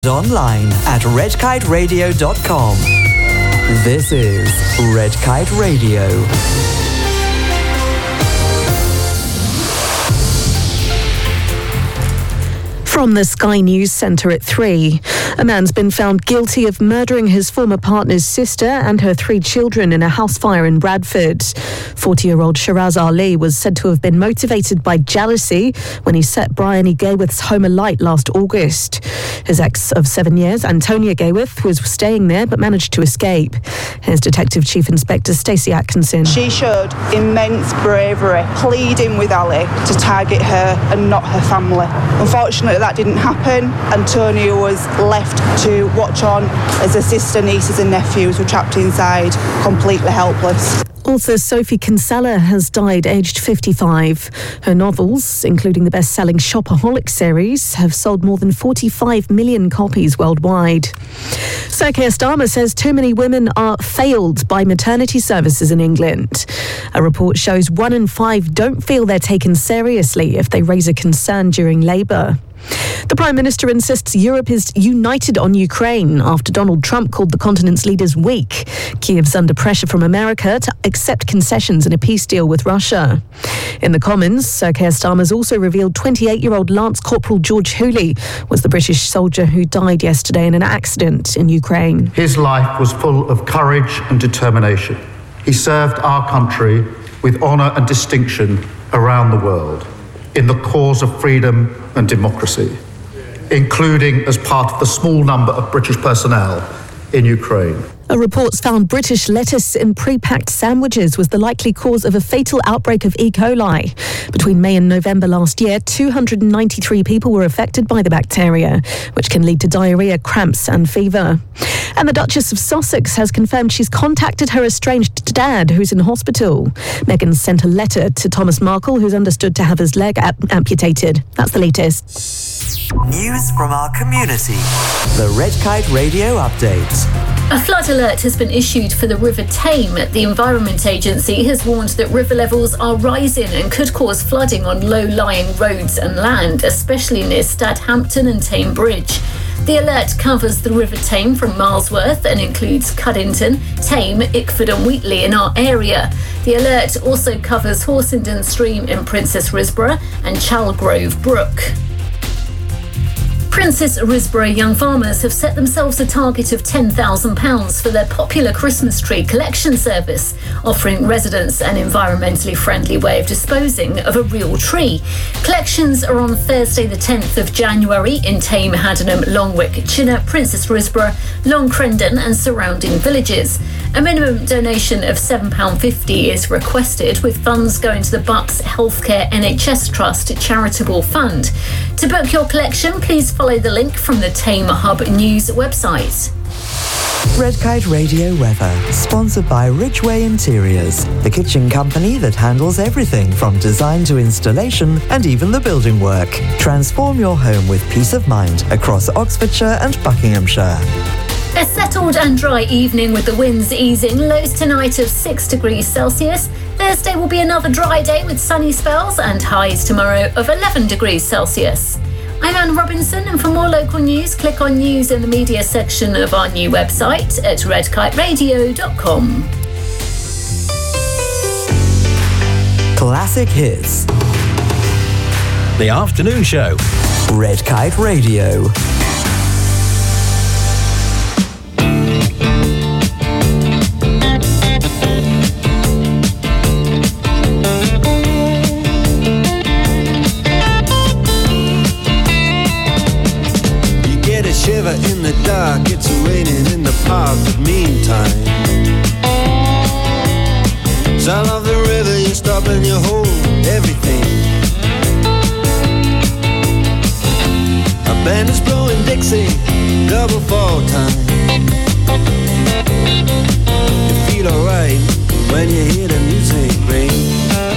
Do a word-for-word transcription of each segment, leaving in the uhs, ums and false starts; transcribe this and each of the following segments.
Online at red kite radio dot com. This is Red Kite Radio. From the Sky News Centre at three. A man's been found guilty of murdering his former partner's sister and her three children in a house fire in Bradford. forty-year-old Shiraz Ali was said to have been motivated by jealousy when he set Bryony Gayworth's home alight last August. His ex of seven years, Antonia Gayworth, was staying there but managed to escape. Here's Detective Chief Inspector Stacey Atkinson. She showed immense bravery, pleading with Ali to target her and not her family. Unfortunately, that didn't happen. Antonia was left to watch on as her sister, nieces and nephews were trapped inside, completely helpless. Author Sophie Kinsella has died aged fifty-five. Her novels, including the best-selling Shopaholic series, have sold more than forty-five million copies worldwide. Sir Keir Starmer says too many women are failed by maternity services in England. A report shows one in five don't feel they're taken seriously if they raise a concern during labour. The Prime Minister insists Europe is united on Ukraine after Donald Trump called the continent's leaders weak. Kyiv's under pressure from America to accept concessions in a peace deal with Russia. In the Commons, Sir Keir Starmer's also revealed twenty-eight-year-old Lance Corporal George Hooley was the British soldier who died yesterday in an accident in Ukraine. His life was full of courage and determination. He served our country with honour and distinction around the world in the cause of freedom and democracy, including as part of the small number of British personnel in Ukraine. A report's found British lettuce in pre-packed sandwiches was the likely cause of a fatal outbreak of E. coli. Between May and November last year, two hundred ninety-three people were affected by the bacteria, which can lead to diarrhoea, cramps and fever. And the Duchess of Sussex has confirmed she's contacted her estranged dad, who's in hospital. Meghan sent a letter to Thomas Markle, who's understood to have his leg ap- amputated. That's the latest. News from our community. The Red Kite Radio Update. A flood alert has been issued for the River Tame. The Environment Agency has warned that river levels are rising and could cause flooding on low-lying roads and land, especially near Stadhampton and Tame Bridge. The alert covers the River Tame from Milesworth and includes Cuddington, Tame, Ickford and Wheatley in our area. The alert also covers Horsenden Stream in Princess Risborough and Chalgrove Brook. Princess Risborough young farmers have set themselves a target of ten thousand pounds for their popular Christmas tree collection service, offering residents an environmentally friendly way of disposing of a real tree. Collections are on Thursday the tenth of January in Tame, Haddenham, Longwick, Chinner, Princess Risborough, Long Crendon and surrounding villages. A minimum donation of seven pounds fifty is requested, with funds going to the Bucks Healthcare N H S Trust charitable fund. To book your collection, please follow the link from the Tame Hub News website. Red Kite Radio weather, sponsored by Ridgeway Interiors, the kitchen company that handles everything from design to installation and even the building work. Transform your home with peace of mind across Oxfordshire and Buckinghamshire. A settled and dry evening with the winds easing, lows tonight of six degrees Celsius. Thursday will be another dry day with sunny spells and highs tomorrow of eleven degrees Celsius. I'm Anne Robinson, and for more local news, click on News in the Media section of our new website at red kite radio dot com. Classic hits. The afternoon show. Red Kite Radio. In the dark, it's raining in the park, but meantime, sound of the river, you stop and you hold everything. A band is blowing Dixie, double fall time. You feel alright when you hear the music ring.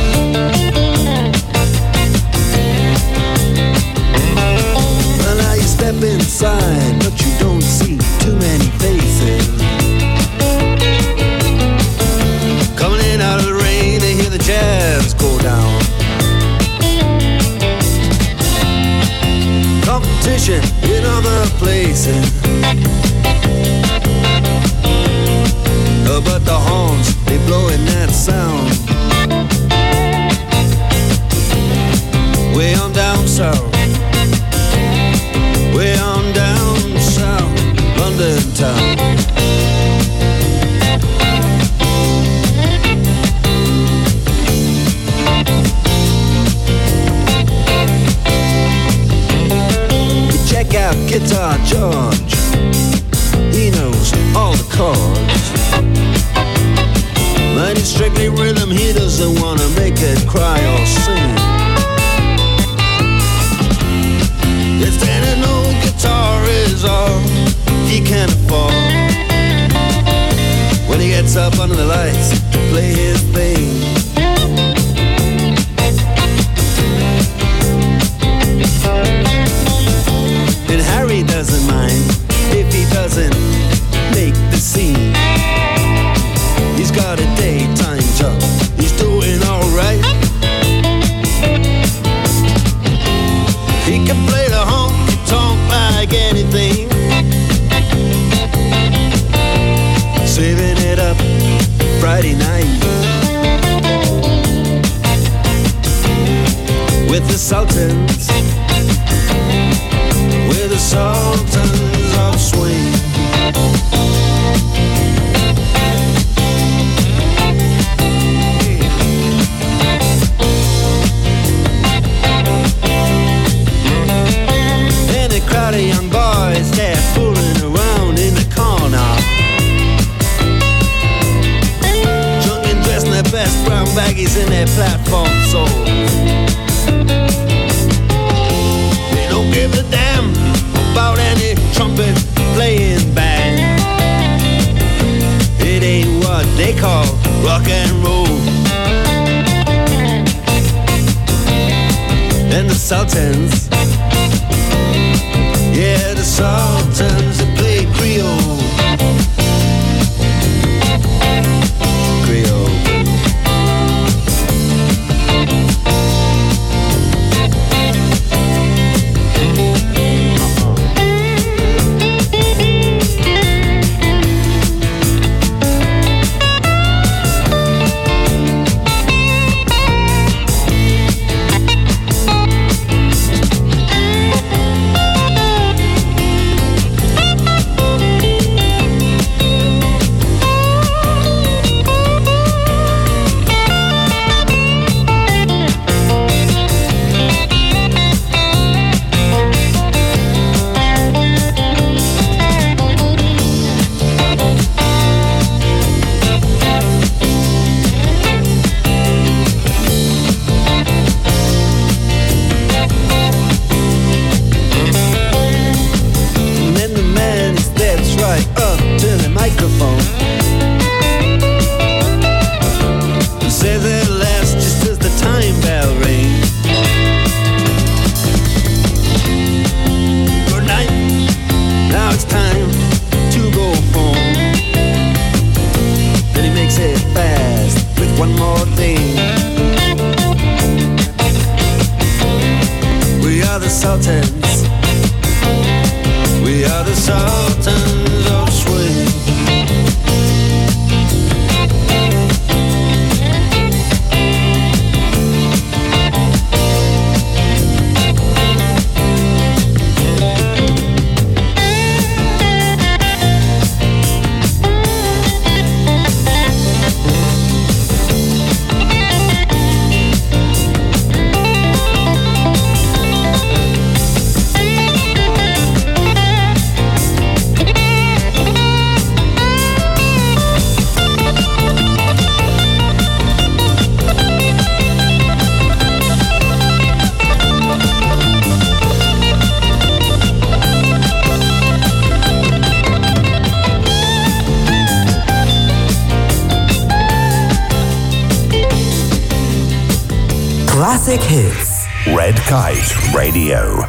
Step inside, but you don't see too many faces. Coming in out of the rain, they hear the jazz go down. Competition in other places. charge. He knows all the chords. But it's strictly rhythm, he doesn't wanna make it cry or sing. If then an old guitar is all he can afford, when he gets up under the lights to play his thing. And Harry doesn't mind if he doesn't make the scene. He's got a daytime job, he's doing alright. He can play the honky-tonk like anything, saving it up Friday night with the Sultans, with the Sultans of Swing. And a crowd of young boys, they're fooling around in the corner, drunk and dressed in their best brown baggies in their platform soles. They don't give a damn about any trumpet playing band. It ain't what they call rock and roll. And the Sultans, yeah, the Sultans that play Creole. Creole. Classic hits. Red Kite Radio.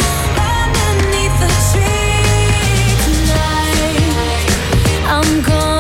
I'm gone.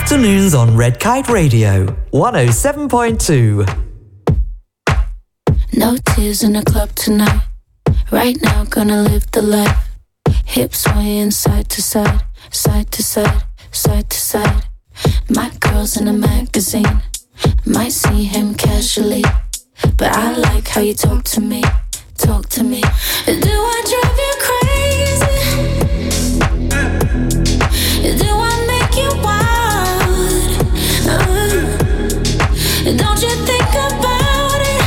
Afternoons on Red Kite Radio, one oh seven point two. No tears in the club tonight. Right now, gonna live the life. Hips swaying side to side, side to side, side to side. My girl's in a magazine. Might see him casually, but I like how you talk to me, talk to me. Do I drive you crazy? Do I make you wild? Uh, don't you think about it?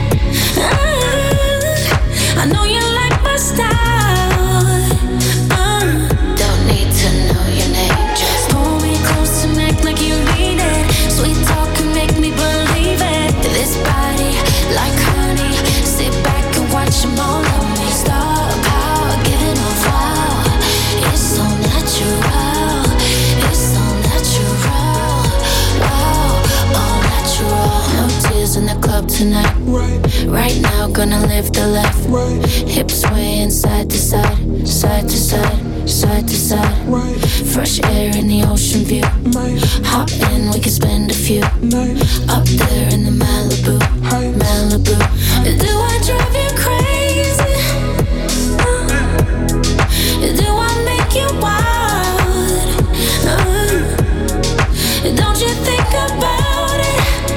Uh, I know you like my style. Uh, don't need to know your name. Just pull me close and act like you need it. Sweet talk can make me believe it. This body like honey. Sit back and watch them all on me. Star power, giving off wow. It's so natural. It's so natural. Wow, all natural. No tears in the club tonight. Right, right now gonna live the life. Right, hips swaying side to side, side to side, side to side. Right, fresh air in the ocean view. Might hop in, we can spend a few nights up there in the Malibu, Malibu. Do I drive you crazy? Uh, do I make you wild? Uh, don't you think about it?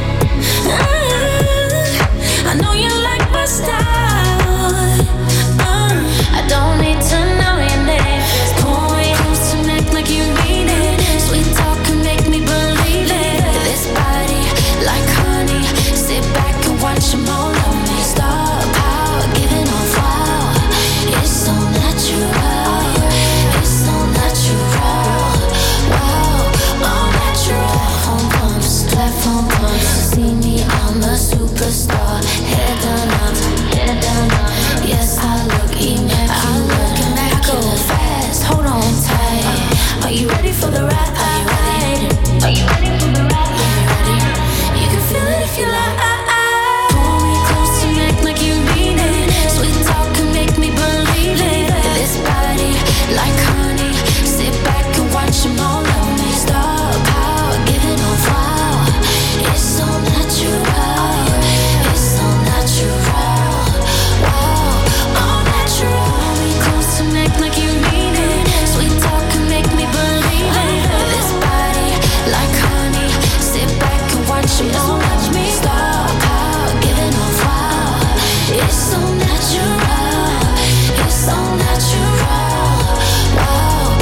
Uh, I know you like my style. Uh, I don't need to know your name. Just pull me close and act like you mean it. Sweet talk can make me believe it. This body like honey. Sit back and watch them all on me. Star power, giving off wow. It's so natural. It's so natural. Wow, all natural. Platform pumps, platform pumps. See me, I'm a superstar. Head down up, head down up. Yes, I look immaculate. I look immaculate. I go fast, hold on tight. Are you ready for the ride? Are you ready? Are you ready for the ride? Are you ready? You can feel it if you like. Pull me close and act like you mean it. Sweet talk can make me believe it. This body like honey. Sit back and watch them all on me. Star power, giving off wow. It's so natural. It's so natural. Wow, all natural. Pull me close and act like you mean it. Sweet talk can make me believe it. This body like honey. Sit back and watch them all on me. Star power, giving off wow. It's so natural. It's so natural. Wow.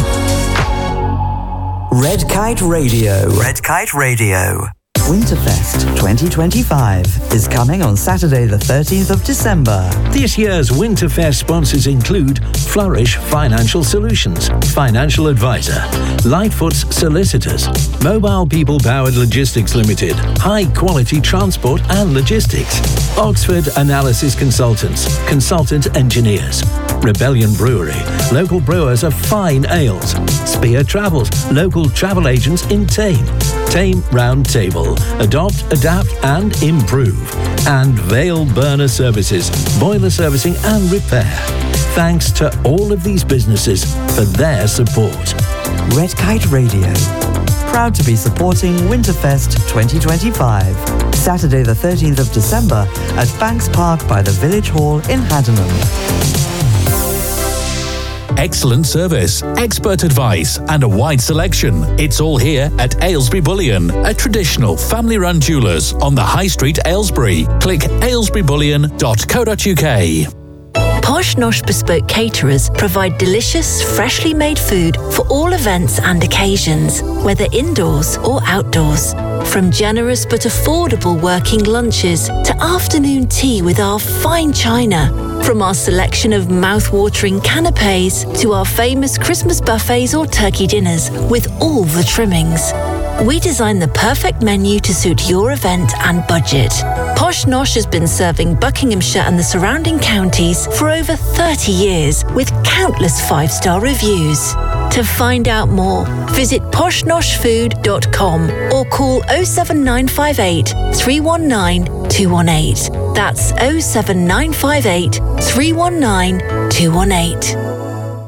Red Kite Radio. Red Kite Radio. Winterfest twenty twenty-five is coming on Saturday the thirteenth of December. This year's Winterfest sponsors include Flourish Financial Solutions, Financial Advisor, Lightfoot's Solicitors, Mobile People Powered Logistics Limited, High Quality Transport and Logistics, Oxford Analysis Consultants, Consultant Engineers, Rebellion Brewery, local brewers of fine ales, Spear Travels, local travel agents in Tame, Tame Round Table, Adopt, Adapt and Improve, and Vale Burner Services, boiler servicing and repair. Thanks to all of these businesses for their support. Red Kite Radio, proud to be supporting Winterfest twenty twenty-five, Saturday the thirteenth of December at Banks Park by the Village Hall in Haddenham. Excellent service, expert advice, and a wide selection. It's all here at Aylesbury Bullion, a traditional family-run jewellers on the High Street, Aylesbury. Click aylesbury bullion dot co dot uk. Posh Nosh Bespoke Caterers provide delicious, freshly made food for all events and occasions, whether indoors or outdoors. From generous but affordable working lunches to afternoon tea with our fine china. From our selection of mouth-watering canapes to our famous Christmas buffets or turkey dinners with all the trimmings. We design the perfect menu to suit your event and budget. Posh Nosh has been serving Buckinghamshire and the surrounding counties for over thirty years with countless five-star reviews. To find out more, visit posh nosh food dot com or call oh seven nine five eight, three one nine, two one eight. That's oh seven nine five eight, three one nine, two one eight.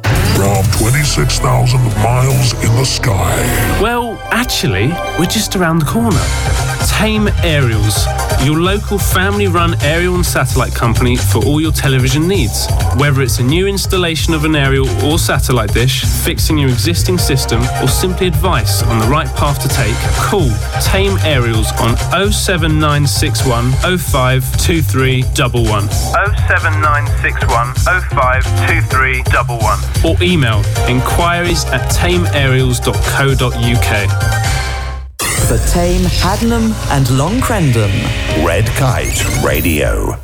from twenty-six thousand miles in the sky. Well, actually, we're just around the corner. Tame Aerials, your local family-run aerial and satellite company for all your television needs. Whether it's a new installation of an aerial or satellite dish, fixing your existing system, or simply advice on the right path to take, call Tame Aerials on oh seven nine six one oh five two three one one. oh seven nine six one oh five two three one one. Or email inquiries at tame aerials dot co dot uk. For Tame, Haddenham and Long Crendon. Red Kite Radio.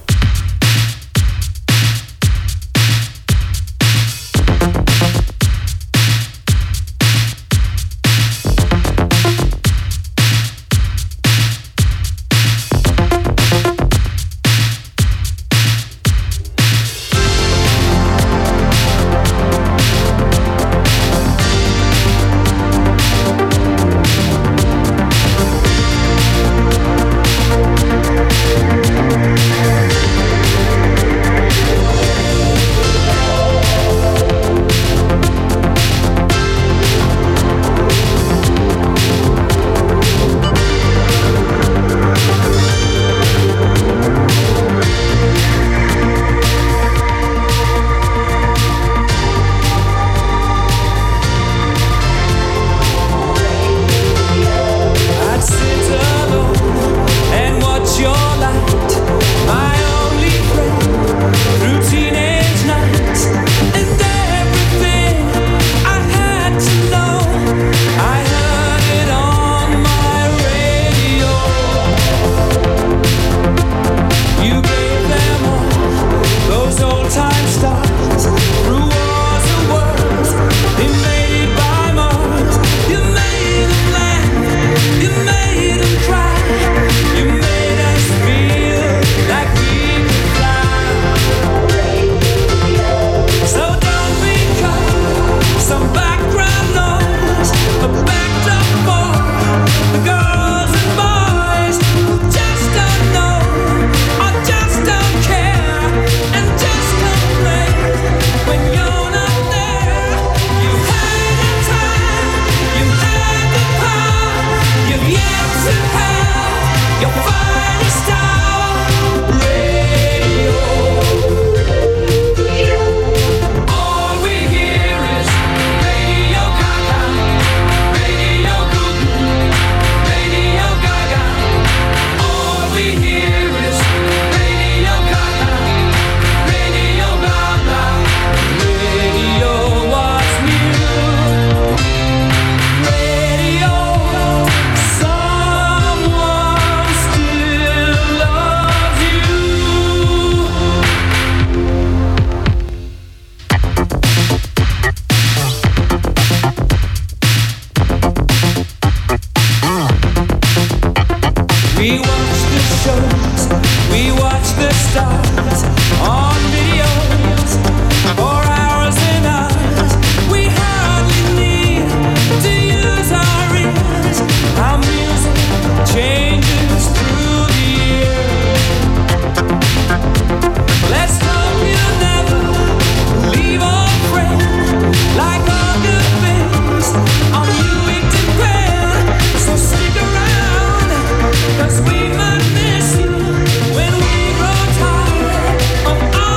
We might miss you when we grow tired of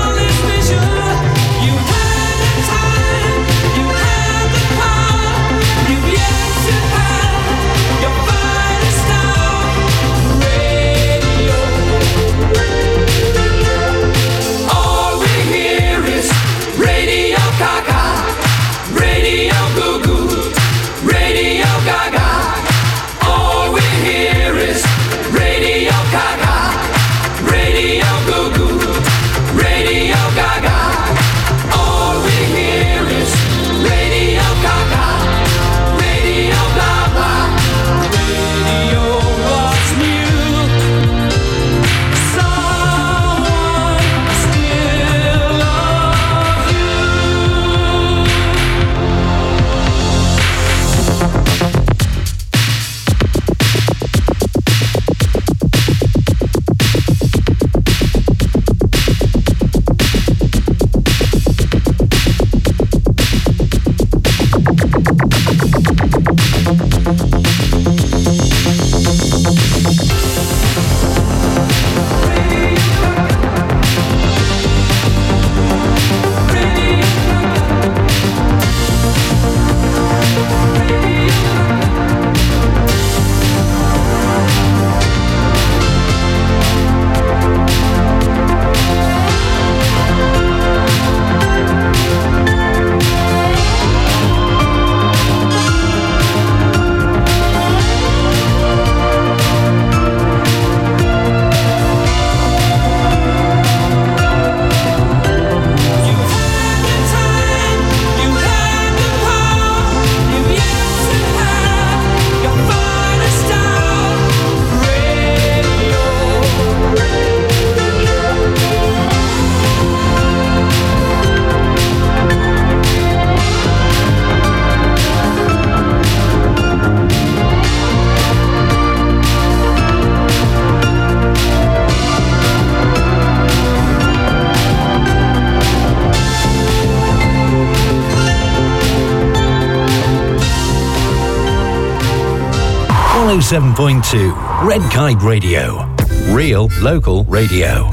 one oh seven point two Red Kite Radio. Real local radio.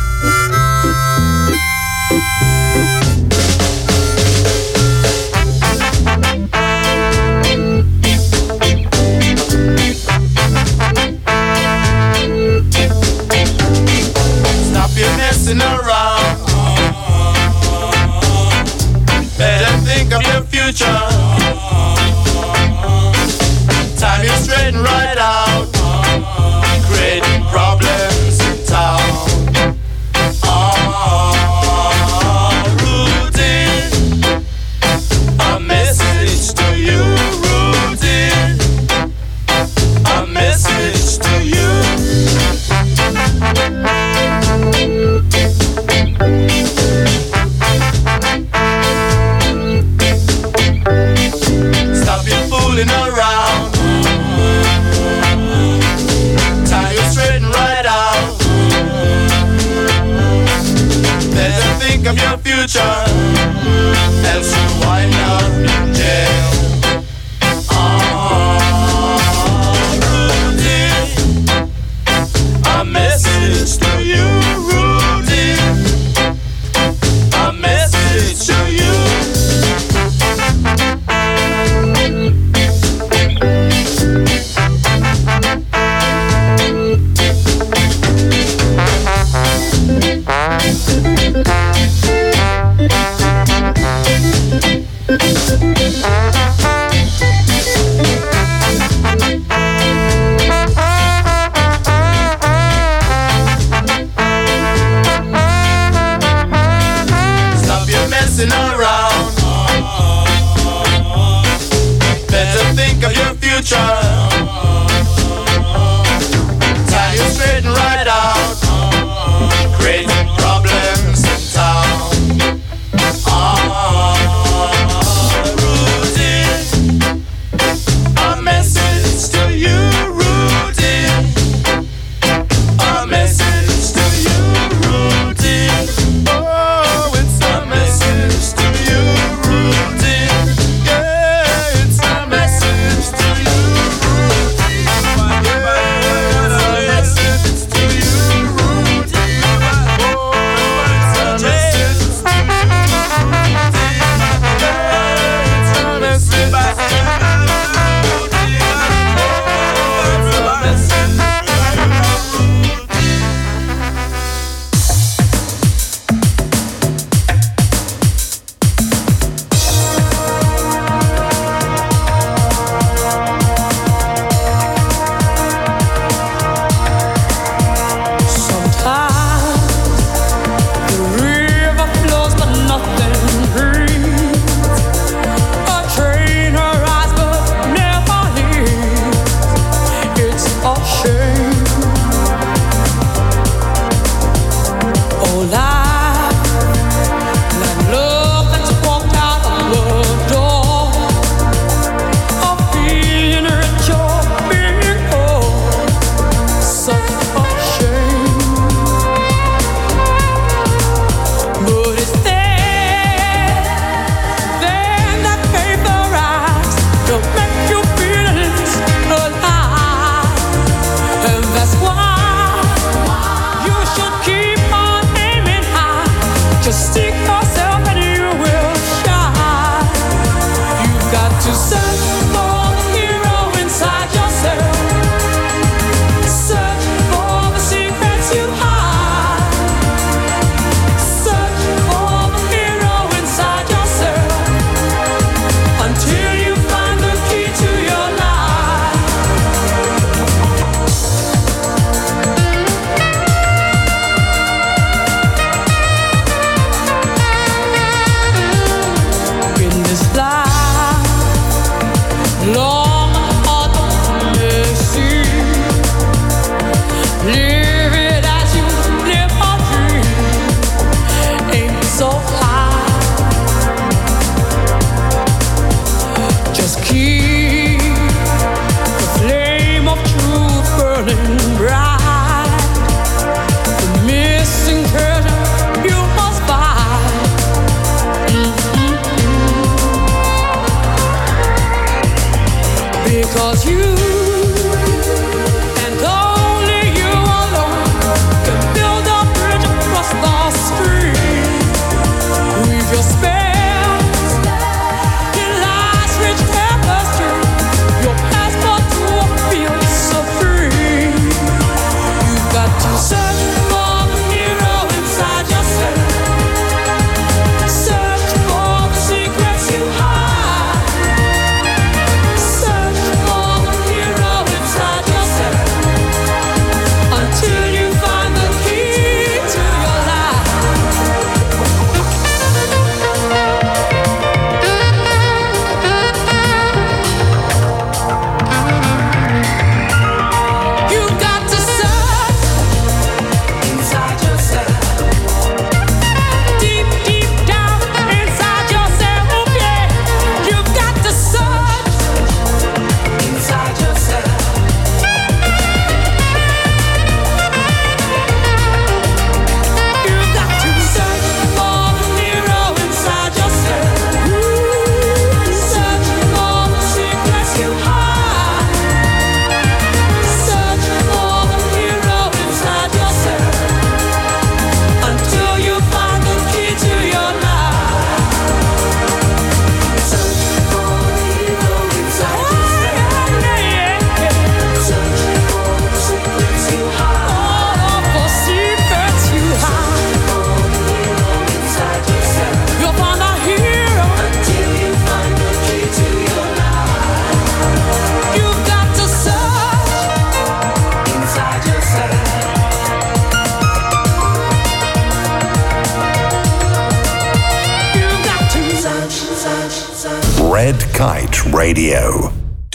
Stop your messing around. Better think of your future. Time you straighten right out. Creating problems in town. Ah, routine. A message to you, routine. A message to you. Stop your fooling around. Time you straighten right out. Better think of your future, else you wind up in jail. Ah, routine. A message to you, routine. A message to you. Stop your messing around. Better think of your future. Time you straighten right out. Creating problems in town. Ah, routine. A message to you, routine. A message to you, routine. Oh, it's a message to you, routine. Yeah, it's a message to you, routine. Red Kite Radio.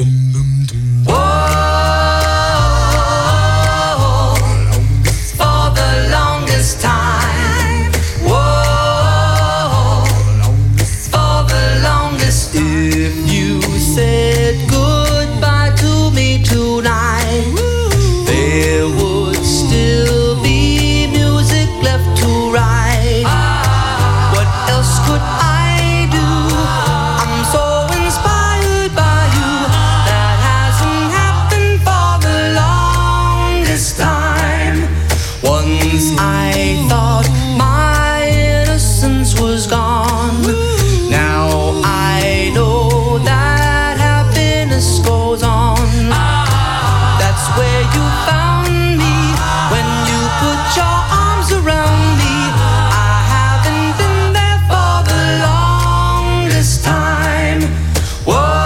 For the longest time, whoa, for the longest time. If you said goodbye to me tonight, there would still be music left to write. What else could I do? I'm so inspired by you. That hasn't happened for the longest time. Once I thought my innocence was gone. Now I know that happiness goes on. That's where you found me when you put your arms around me. I haven't been there for the longest time. Whoa,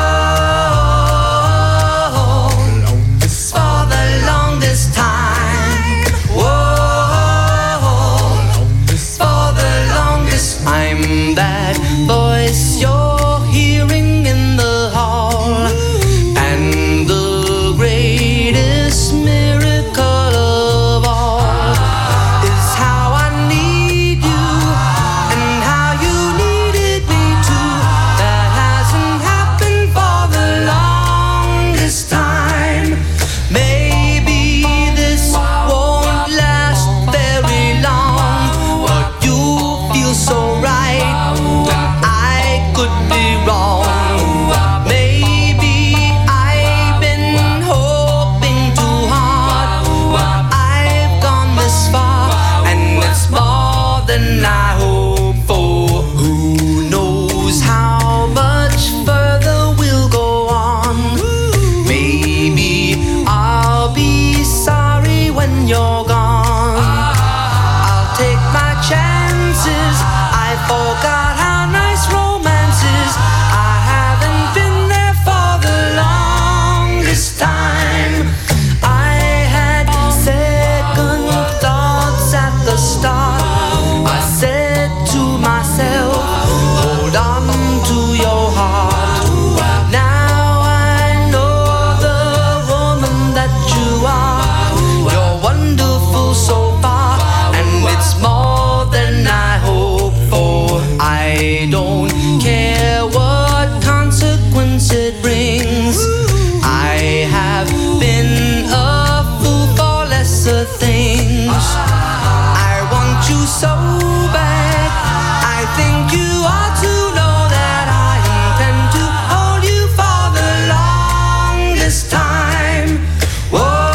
for the longest time. Whoa, for the longest time. That voice you're hearing in the hall, and the greatest miracle of all is how I need you and how you needed me too. That hasn't happened for the longest time. Maybe this won't last very long, but you feel so right when I could be wrong. Maybe I've been hoping too hard, but I've gone this far, and it's more than I hoped for. Who knows how much further we'll go on? Maybe I'll be sorry when you're gone. I'll take my chances. I forgot how nice romance is. I haven't been there for the longest time. I had second thoughts at the start. I said to myself, hold on to your heart. Now I know the woman that you are. You're wonderful so far, and it's more than I hoped for. I don't care what consequence it brings. I have been a fool for lesser things. I want you so bad. I think you ought to know that I intend to hold you for the longest time. Whoa,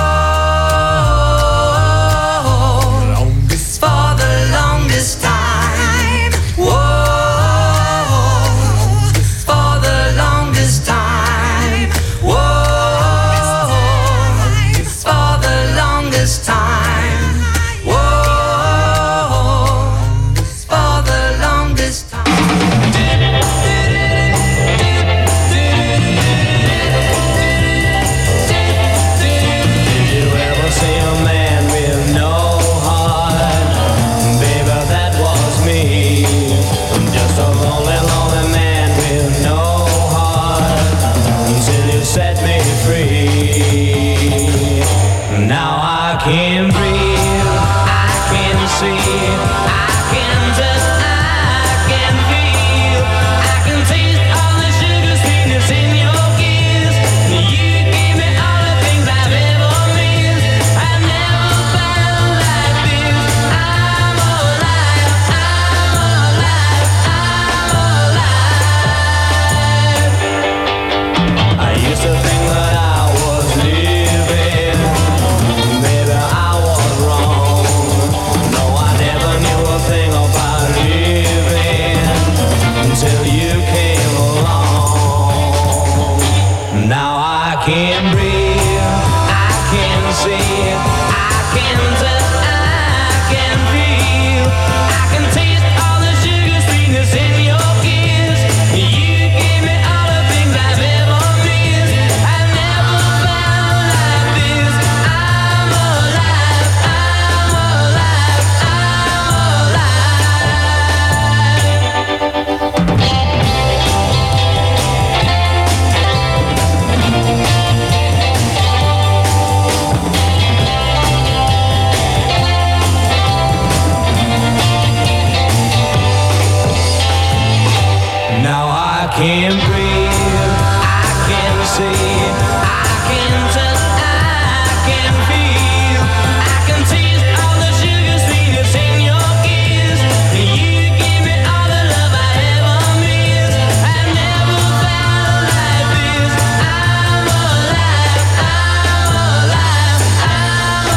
for the longest time. Whoa, for the longest time. Whoa, for the longest time. Whoa, for the longest time. can breathe, I can see, I can touch, I can feel, I can taste all the sugar sweetness in your kiss. You give me all the love I ever miss. I've never felt like this. I'm alive, I'm alive, I'm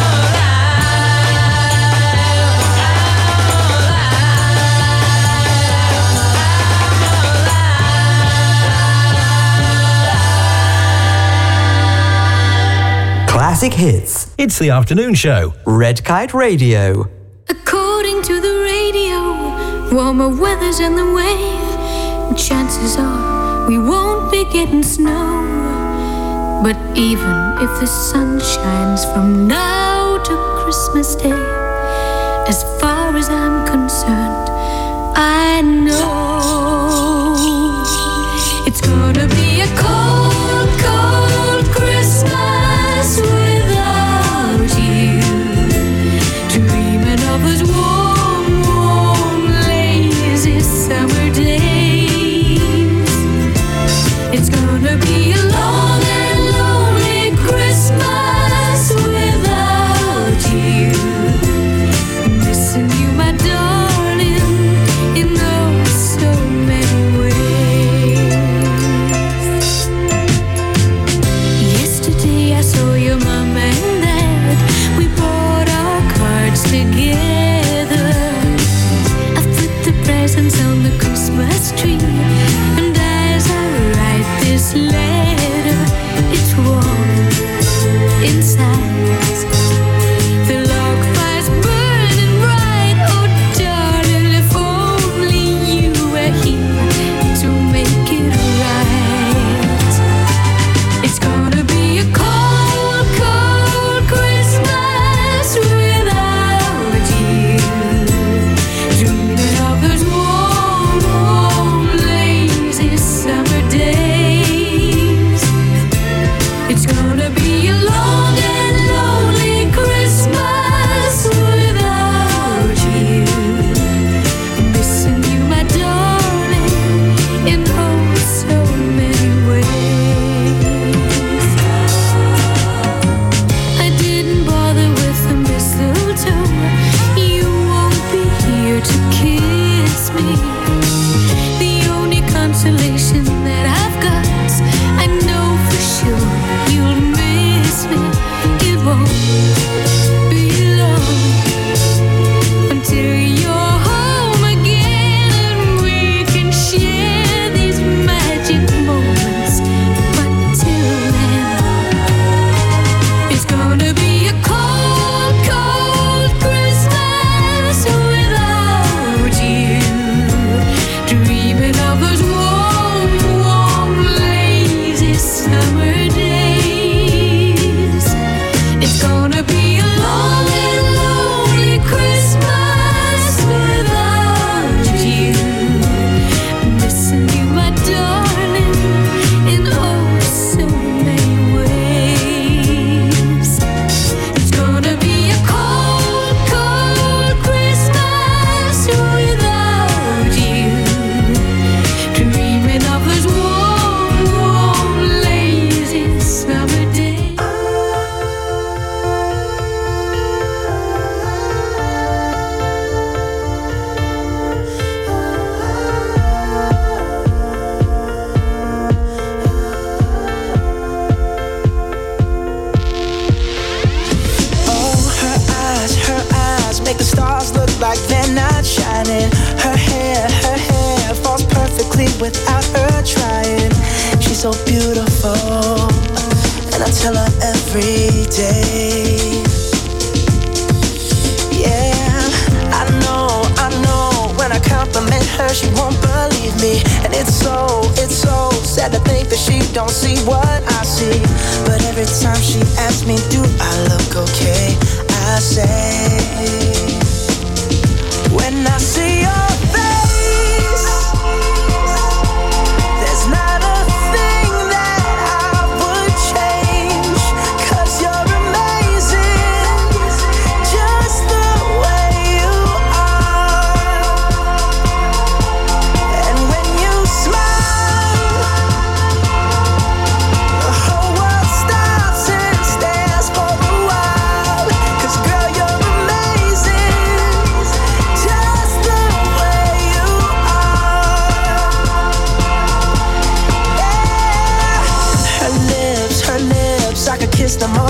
Classic hits. It's the afternoon show. Red Kite Radio. According to the radio, warmer weather's on the way. Chances are we won't be getting snow. But even if the sun shines from now to Christmas Day, as far as I'm concerned, I know it's gonna be a cold, cold Christmas without you. Dreaming of those warm, warm, lazy summer days. It's gonna be a long and lonely Christmas without you. Missing you, my darling, in oh so many ways. Yesterday I saw your mom and dad. We brought our cards together. I've put the presents on the Christmas tree, and as I write this letter, it's warm inside. The log fire's burning bright. Oh, darling, if only you were here to make it right. It's gonna be a cold, cold Christmas without you. Dreaming of those warm, warm, lazy summer days. It's gonna be a long and lonely Christmas without you. Missing you, my darling, in oh so many ways. I didn't bother with the mistletoe. You won't be here to kiss me. The only consolation that I've got, I know for sure you'll miss me. It won't be long until you're home again and we can share these magic moments. But till then, it's gonna be a cold, cold Christmas without you. Dreaming of those warm, warm, lazy summer days. It's gonna be a long and lonely Christmas without you. Missing you, my darling, in oh so many ways. It's gonna be a cold, cold Christmas without you. Dreaming of those warm, warm, lazy summer days. Oh, her eyes, her eyes make the stars look like they're not shining. Her hair, her hair falls perfectly without her trying. She's so beautiful, and I tell her every day. Yeah, I know, I know. When I compliment her, she won't believe me, and it's so, it's so sad to think that she don't see what I see. But every time she asks me, do I look okay? I say, when I see your face, there's not a thing that I would change. 'Cause you're amazing, just the way you are. And when you smile,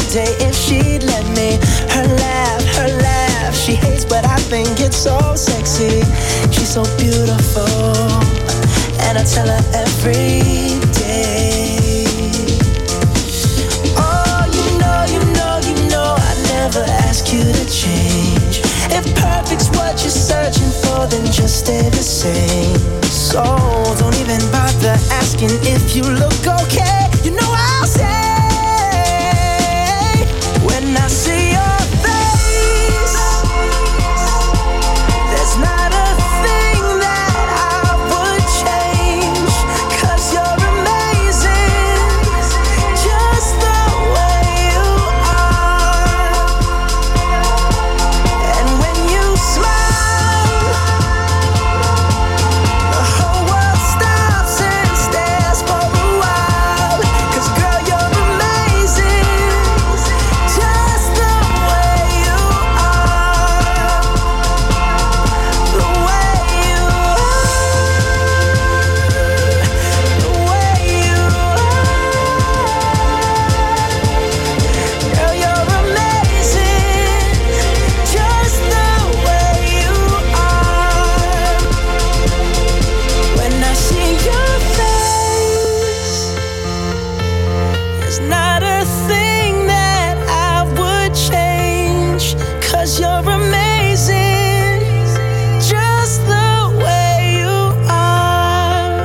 day if she'd let me. Her laugh, her laugh, she hates but I think it's so sexy. She's so beautiful, and I tell her every day. Oh, you know, you know, you know I'd never ask you to change. If perfect's what you're searching for, then just stay the same. So don't even bother asking if you look okay. You know I'll say, when I see your face, there's not a thing that I would change. 'Cause you're amazing, just the way you are. And when you smile, the whole world stops and stares for a while. 'Cause girl, you're amazing, just the way you are. The way you are. The way you are. Girl, you're amazing, just the way you are. When I see your face, there's not a thing that I would change. 'Cause you're amazing, just the way you are.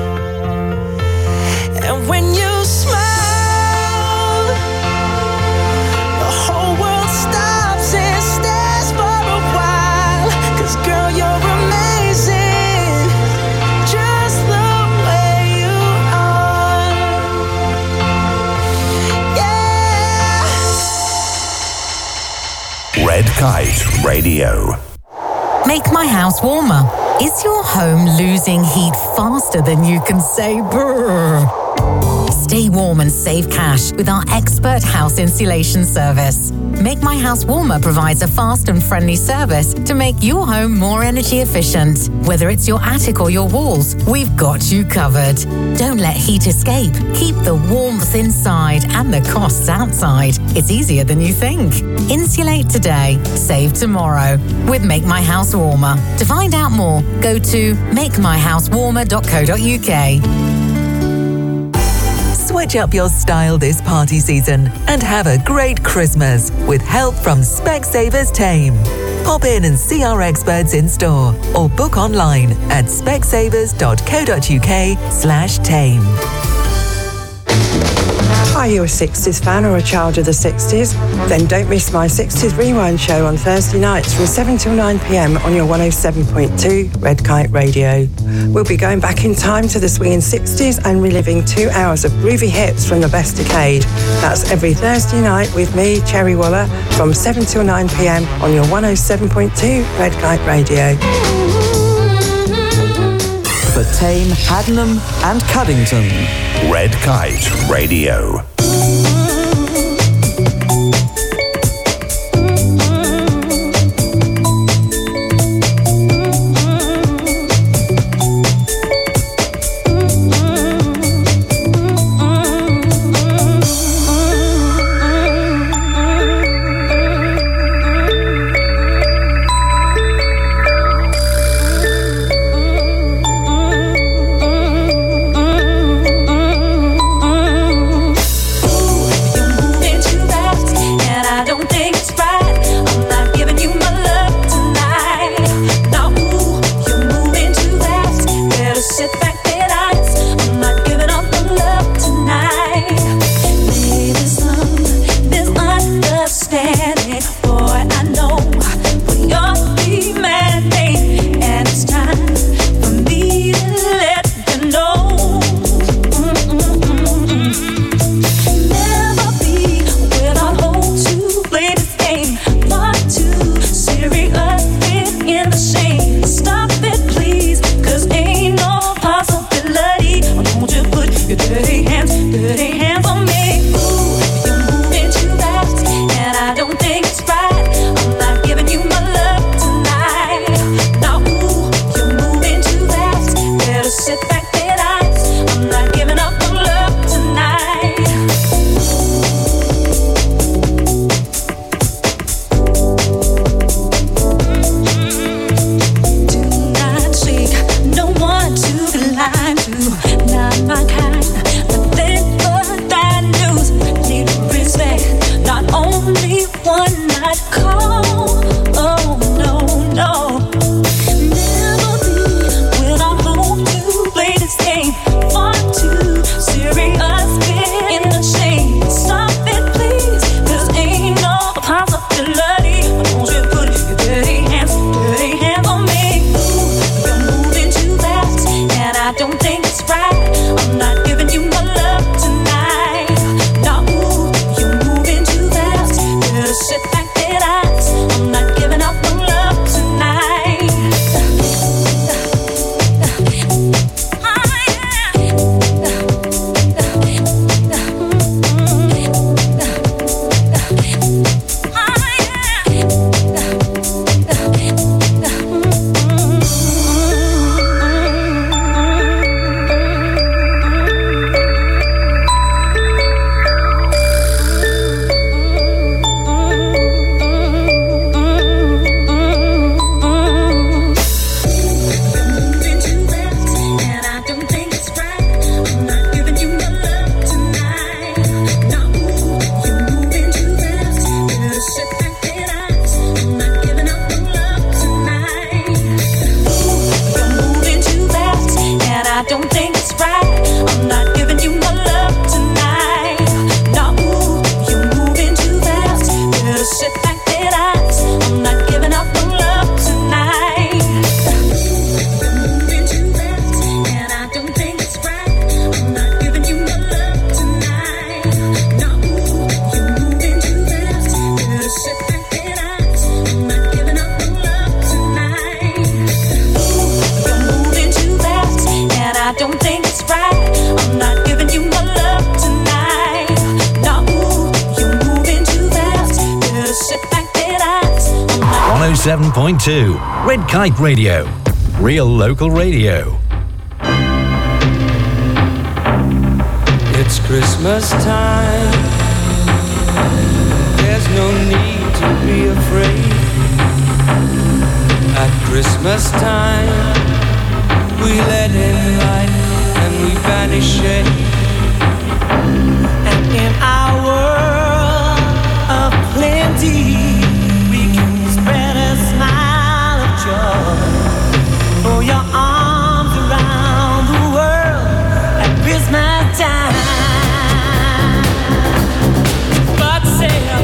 And when you smile, the whole world stops and stares for a while. 'Cause girl, you're amazing, just the way you are. Yeah. Red Kite Radio. Make my house warmer. Is your home losing heat faster than you can say brrr? Stay warm and save cash with our expert house insulation service. Make My House Warmer provides a fast and friendly service to make your home more energy efficient. Whether it's your attic or your walls, we've got you covered. Don't let heat escape. Keep the warmth inside and the costs outside. It's easier than you think. Insulate today, save tomorrow with Make My House Warmer. To find out more, go to make my house warmer dot co dot uk. Switch up your style this party season and have a great Christmas with help from Specsavers Tame. Pop in and see our experts in store or book online at specsavers dot co dot uk slash tame. Are you a sixties fan or a child of the sixties? Then don't miss my sixties Rewind show on Thursday nights from seven till nine p.m. on your one oh seven point two Red Kite Radio. We'll be going back in time to the swinging sixties and reliving two hours of groovy hits from the best decade. That's every Thursday night with me, Cherry Waller, from seven till nine p.m. on your one oh seven point two Red Kite Radio. For Tame, Haddenham and Cuddington. Red Kite Radio. seven point two. Red Kite Radio. Real local radio. It's Christmas time. There's no need to be afraid. At Christmas time, we let in light and we banish it. And in our world of plenty, we can spread a smile of joy. Throw your arms around the world at Christmas time. But say a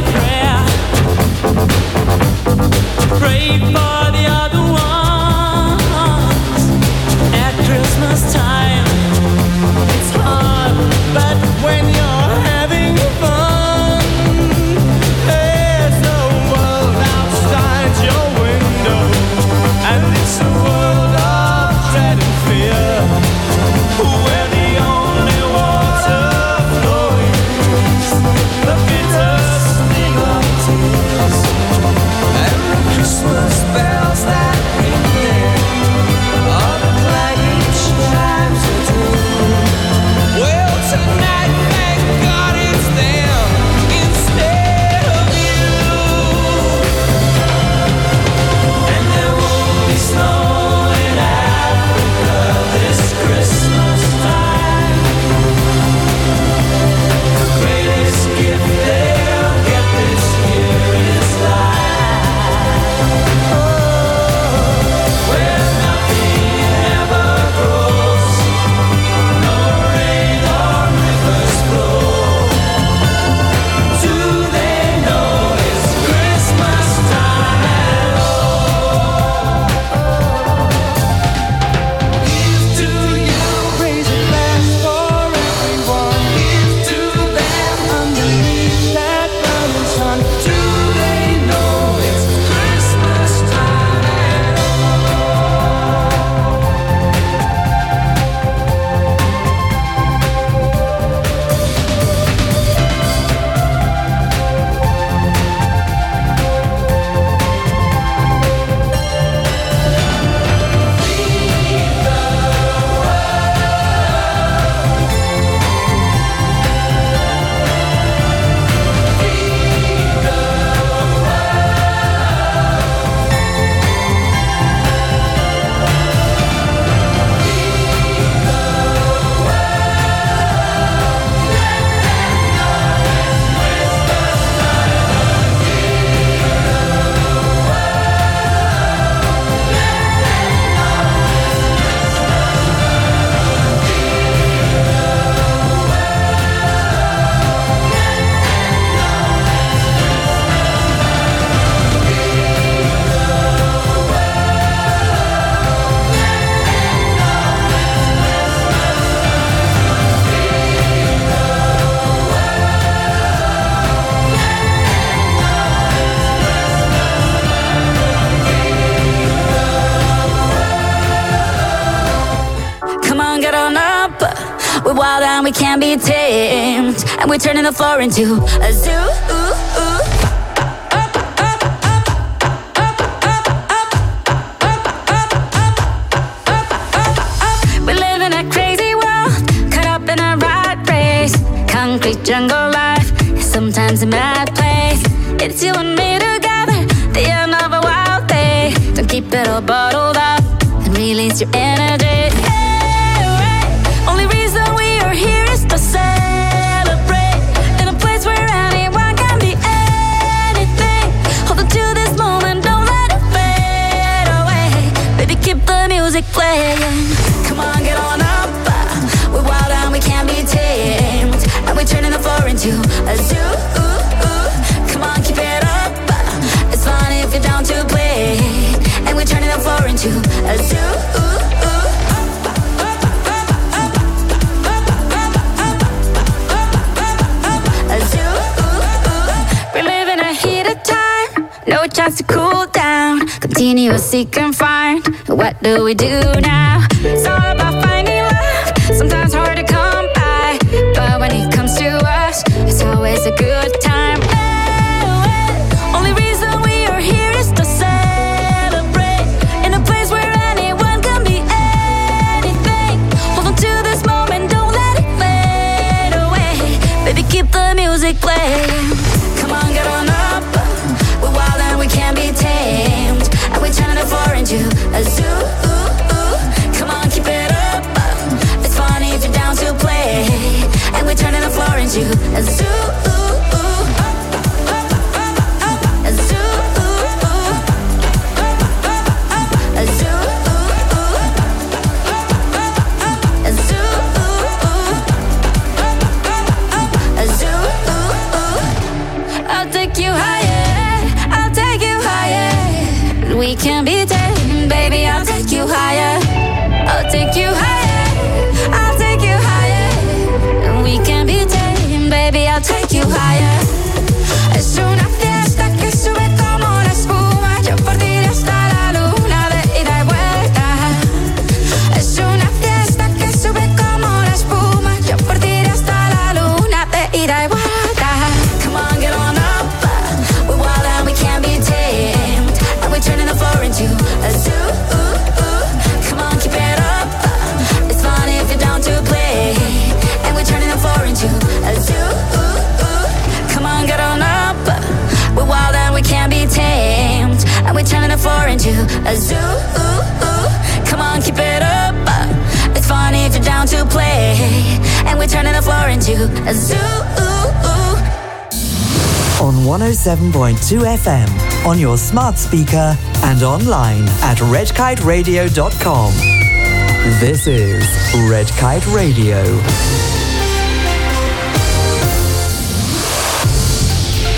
prayer, pray for the other ones. At Christmas time, it's hard, but when you're having fun, there's a world outside your window, and it's a world of dread and fear, where the only water flowing is the bitter sting of tears, and the Christmas bells that ring there are the clanging chimes of doom. Well, tonight, thank God it's them instead of you. And there won't be snow in Africa this Christmas time. The greatest gift they'll get this year is life. Oh, where nothing ever grows, no rain or rivers flow. Do they know it's Christmas time at all? Here's to you, raising glass for everyone. Here's to them underneath that burning sun. Do they know it's Christmas time at all? Come on, get on up. We're wild and we can't be tamed, and we're turning the floor into a zoo. We live in a crazy world, caught up in a rat race. Concrete jungle life is sometimes a mad place. It's you and me together, the end of a wild day. Don't keep it all bottled up and release your energy. Only reason we are here is to celebrate in a place where anyone can be anything. Hold on to this moment, don't let it fade away. Baby, keep the music playing. Come on, get on up. We're wild and we can't be tamed, and we're turning the floor into a zoo. Come on, keep it up. It's fun if you're down to play, and we're turning the floor into a zoo. No chance to cool down, continuously confined. What do we do now? It's all about finding love, sometimes hard to come by, but when it comes to us, it's always a good time. Hey, hey. Only reason we are here is to say take you higher. I'll take you higher. And we can be tamed, baby, I'll take you higher. Es una fiesta que sube como la espuma. Yo por ti iré hasta la luna de ida y vuelta. Es una fiesta que sube como la espuma. Yo por ti iré hasta la luna de ida y vuelta. Come on, get on up. We're wild and we can't be tamed. And we're turning the floor into a zoo. Come on, keep it up. It's fun if you're down to play. And we're turning the floor into a zoo. Come on, get on up. We're wild and we can't be tamed. And we're turning the floor into a zoo. Come on, keep it up. It's fun if you're down to play. And we're turning the floor into a zoo. On one oh seven point two F M, on your smart speaker and online at red kite radio dot com. This is Red Kite Radio.